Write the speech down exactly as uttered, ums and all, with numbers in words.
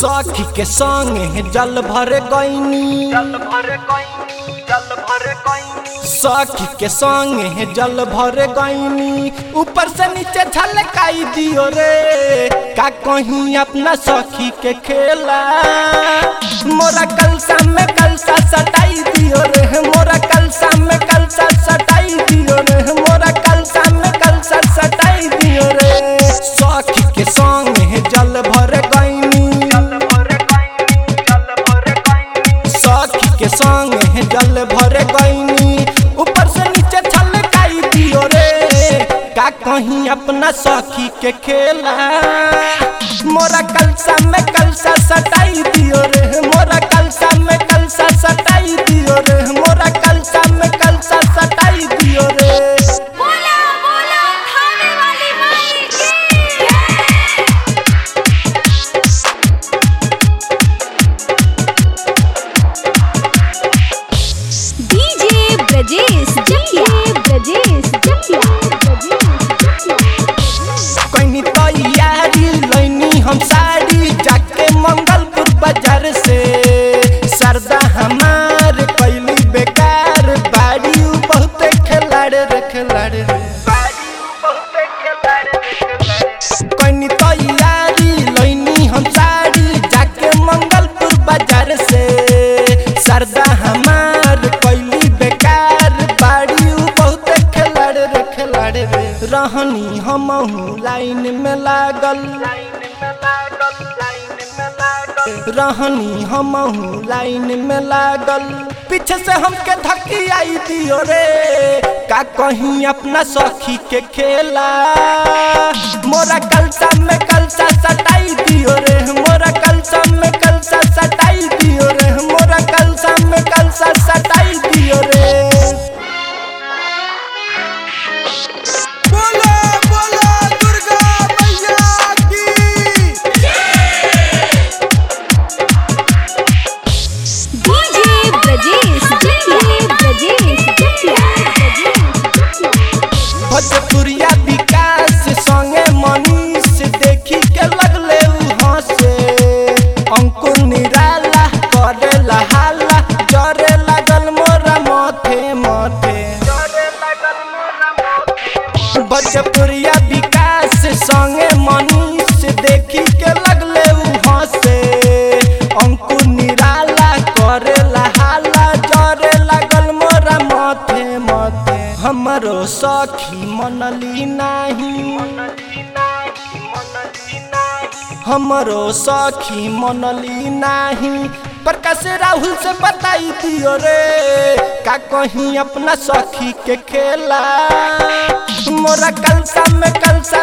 सखी के संगे जल भर गईनी जल भर गईनी जल भर गईनी सखी के संगे जल भर गईनी ऊपर से नीचे झलकाई दियो रे का कहीं अपना सखी के खेला मोरा कलसा में कलसा सटाई दियो रे मोरा कलसा में कलसा सटाई दियो रे मोरा कलसा में कलसा सटाई दियो रे सखी के संगे जल भर गईनी जल भर गईनी जल भर गईनी सखी के संगे जल भर गईनी ऊपर से नीचे छलकाई दियो रे का कहीं अपना सखी के खेला मोरा कलसा में कलसा सटाई दियो रे मोरा कलसा में कलसा सटाई दियो रे मोरा कलसा में कलसा सटाई दियो रे बोला बोला खाने वाली माई की डीजे ब्रजेश जकिया ब्रजेश जकिया कहीं तैयारी लैनी हम साड़ी जाके मंगलपुर बाजार से सरदा हमार कैली बेकार बाड़ी बहुत खिलाड़ रे खिलाड़ रे बारी बहुत खिलाड़ खिलाड़ कहीं तैयारी लैनी हम साड़ी जाके मंगलपुर बाजार से सरदा हमार कैली बेकार बाड़ी बहुत खिलाड़ रे खिलाड़ रे रहनी हमहू लाइन में लागल लाइन में लागल लाइन में लागल रहनी हमहू लाइन में लागल पीछे से हमके धक्की आई दियो रे का कहीं अपना सखी के खेला मोरा कलसा में कलसा सटाई दियो रे मोरा कलसा में कलसा सटाई दियो रे मोरा कलसा में कलसा सटाई दियो रे बोला बोला दुर्गा मैया की डीजे ब्रजेश जकिया ब्रजेश जकिया भोजपुरिया विकास संगे मनीष देखी के लगले उ हंसे अंकुर निराला करेला हाला जरे लागल मोरा माथे माथे जरे लागल मोरा मोती भोजपुरिया विकास संगे मनीष देखी के लगले उ हंसे अंकुर निराला करेला हाला जरे लागल मोरा माथे माथे हमरो सखी मनली नाही मनली नाही मनली नाही हमरो सखी मनली नाही प्रकाश राहुल से बताई दियो रे का कहीं अपना सखी के खेला मोरा कलसा में कलसा